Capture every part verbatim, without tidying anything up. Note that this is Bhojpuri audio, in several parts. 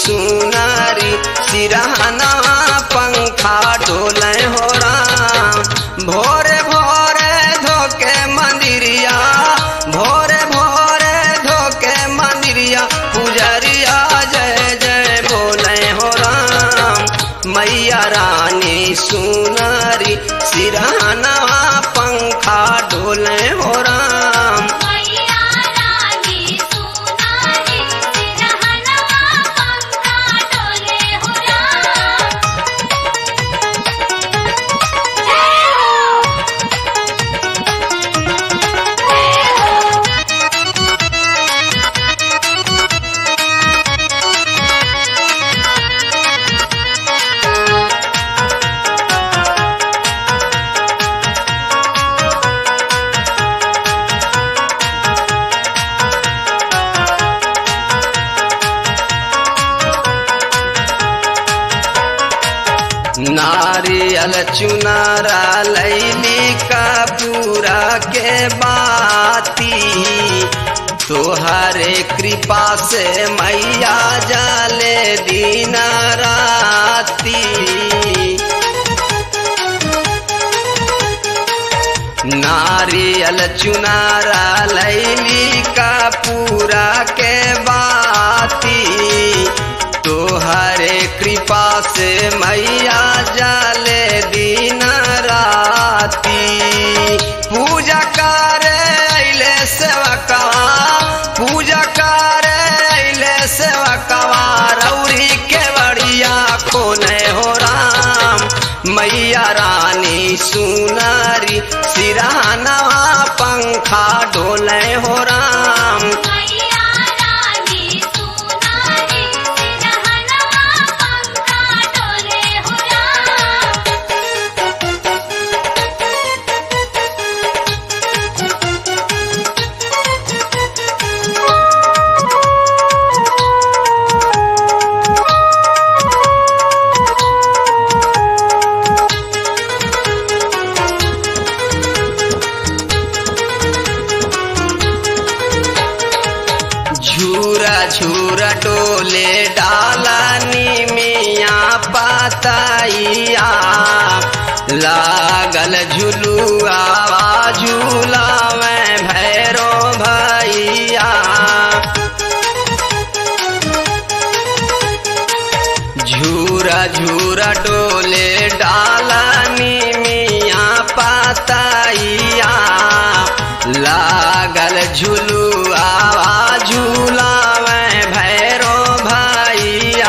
सुनारी सिरहना पंखा डोले हो राम। भोरे भोरे धोके मंदिरिया भोरे भोरे धोके मंदिरिया पुजरिया जय जय बोले हो राम। मैया रानी सुनारी सिरहना पंखा डोले हो राम। मैया रानी सुनारी सिरहनवा पंखा डोले हो राम। जय हो जय हो नारियल चुनारा लैली कपूरा के बाती तोहरे कृपा से मैया जाले दिन राती। नारियल चुनारा लैली कपूरा के बाती तोहरे कृपा से मैया जाले दिन राती। पूजा करे अइले सेवकवा पूजा करे अइले सेवकवा रौरी के बड़िया खोले हो राम। मैया रानी सुनारी सिरहनवा पंखा डोले हो राम। मैया रानी सुनारी सिरहनवा पंखा डोले हो राम। झूरा झूरा डोले डाला निमिया पाताइया लागल झुलुआ झूला में भैरो भैया। झूरा झूरा डोले डाला निमिया पाताइया लागल झुलुआ झूला में भैरो भैया।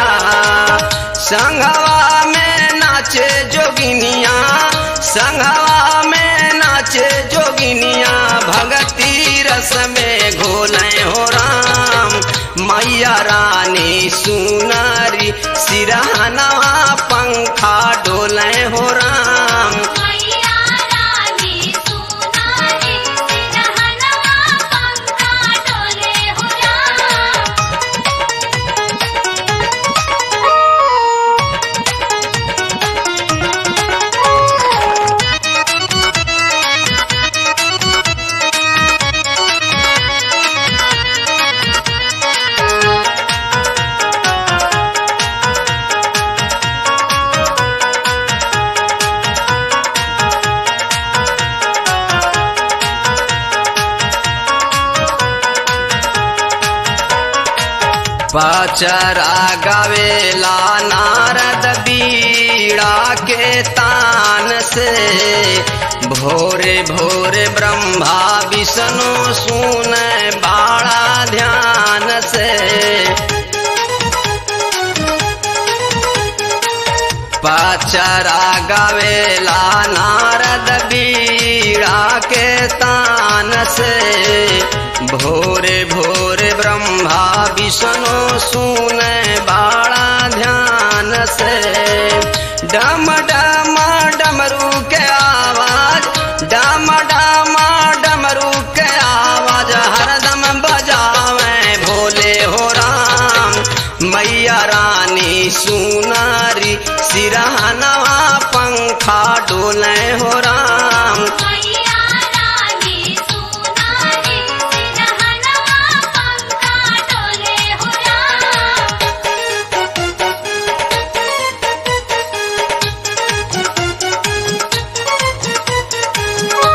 संघवा में नाचे जोगिनिया संघवा में नाचे जोगिनिया भगती रस में घोले हो राम। मैया रानी सुनारी सिरहनवा पंखा डोले हो राम। मैया रानी सुनारी सिरहनवा पंखा डोले हो राम। पचरा गवेला नारद बीड़ा के तान से भोरे भोरे ब्रह्मा विष्णु सुन बाड़ा ध्यान से। पचरा गवेला नारद बीड़ा के तान से भोरे भोरे ब्रह्मा विष्णु सुन बाड़ा ध्यान से। डम डम डमरू के आवाज डम डम डमरू के आवाज हरदम बजावे भोले हो राम। मैया रानी सुनारी सिरहना